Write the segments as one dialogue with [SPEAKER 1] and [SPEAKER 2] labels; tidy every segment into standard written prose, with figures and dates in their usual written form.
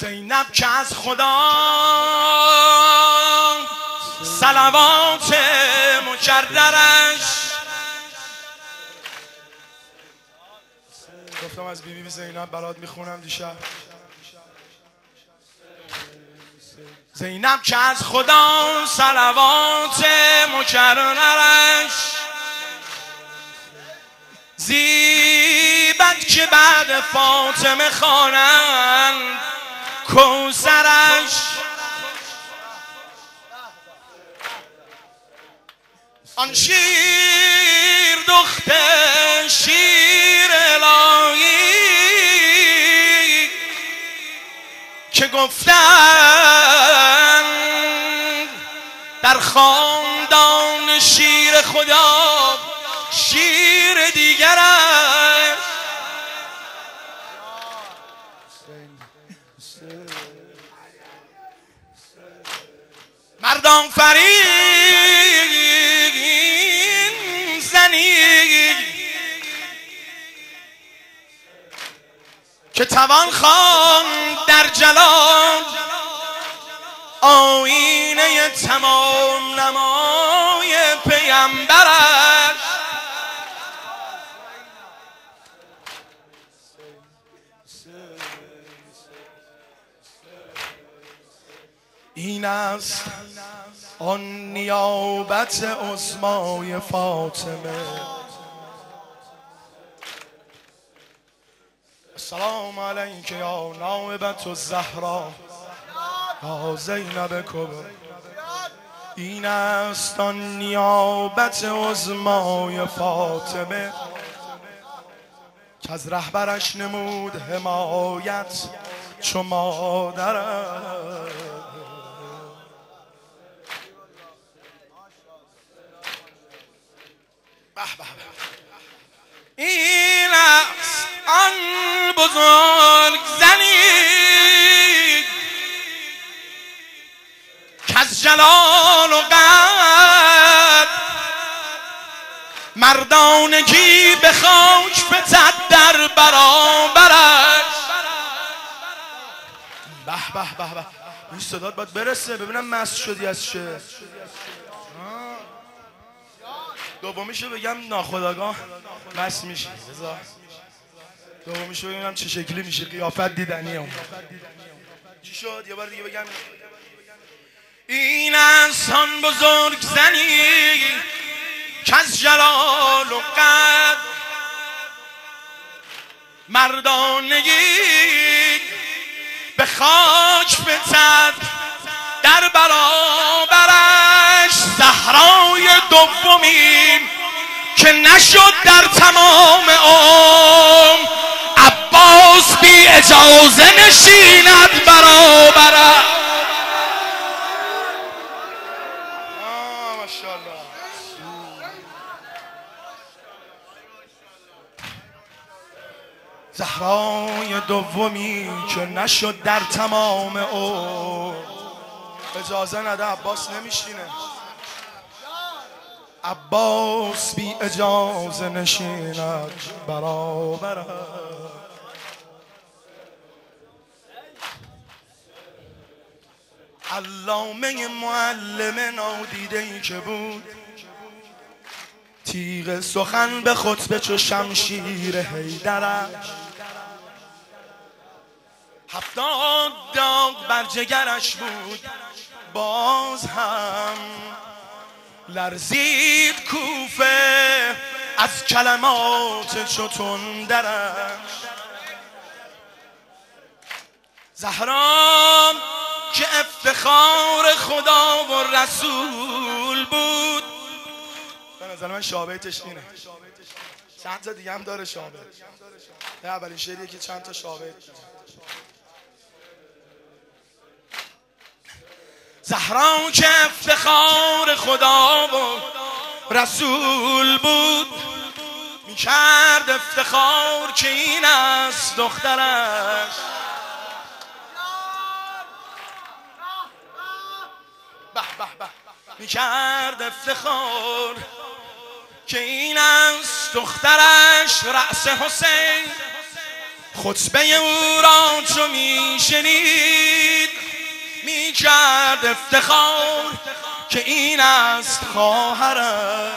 [SPEAKER 1] زینب که از خدا صلوات مکررش، گفتم از بیبی زینب برات میخونم دیشب. زینب که از خدا صلوات مکررش، زیبد که بعد فاطمه خوانند کوثرش. آن شیر دخت شیر الهی که گفتن در خاندان شیر خدا شیر دیگرش. مردان فرین زنی که توان خواند در جلال آیینه تمام نمای پیامبرش. این است آن نیابت عظمای فاطمه. السلام علیک یا نائبة الزهرا یا زینب کبرا. این است آن نیابت عظمای فاطمه که از رهبرش نمود حمایت چو مادرش. این است آن بزرگ زنی که از جلال و قدر مردانگی به خاک فتد در برابرش. به به به به، این صدات باید برسه ببینم مست شدی از چه. دومیشو بگم ناخودآگاه مست میشی، دومیشو ببینم چه شکلی میشه. قیافت دیدنیه اون چی شد. یه بار دیگه بگم. این است آن بزرگ زنی که از جلال و قدر مردانگی به خاک فتد در برابرش. زهرای دومین که نشد در تمام عمر عباس بی اجازه نشیند برابرش. ماشاءالله. زهرای دومی که نشد در تمام عمر اجازه نده عباس نمیشینه. عباس بی اجازه نشیند برابر. علامه معلم نادیده‌ای که بود تیغ سخن به خطبه چو شمشیر حیدرش. 70 داغ بر جگرش بود باز هم لرزید کوفه از کلمات چو تندرش. زهرا که افتخار خدا و رسول بود. به نظر من شابهتش اینه. چند تا دیگه هم داره شابه. نه اولین شعریه که چند تا شابه. زهرا که افتخار خدا و رسول بود میکرد افتخار که این است دخترش. به به به، میکرد افتخار که این است دخترش. رأس حسین خطبه او را چو میشنید میکرد افتخار که این است خواهرش.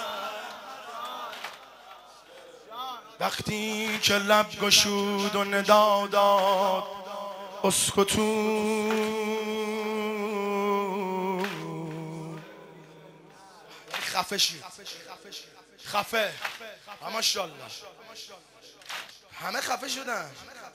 [SPEAKER 1] وقتی که لب گشود و ندا داد اسکتو، خفه شید، خفه، ماشاءالله همه خفه شدن.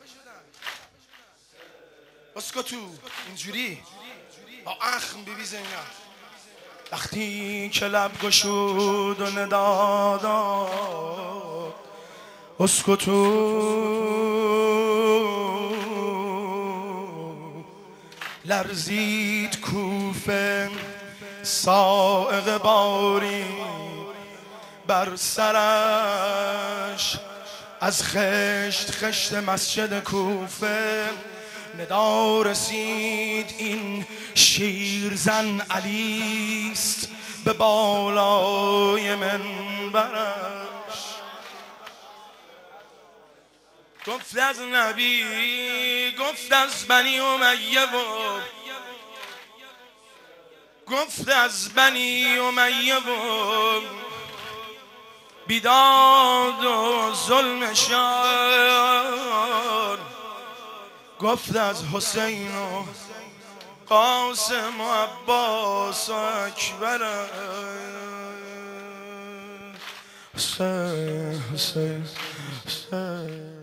[SPEAKER 1] اسکتو اینجوری با اخم ببیزه اینا. وقتی که لب گشود و ندا داد اسکتو، لرزید کوفه صاعقه باری بر سرش، از خشت خشت مسجد کوفه ندا رسید این شیرزن علیست به بالای منبرش. گفت از نبی، گفت از بنی امیه و گفت از بنی امیه و بیداد و ظلمشان، گفت از حسین و قاسم و عباس و اکبر. حسین حسین حسین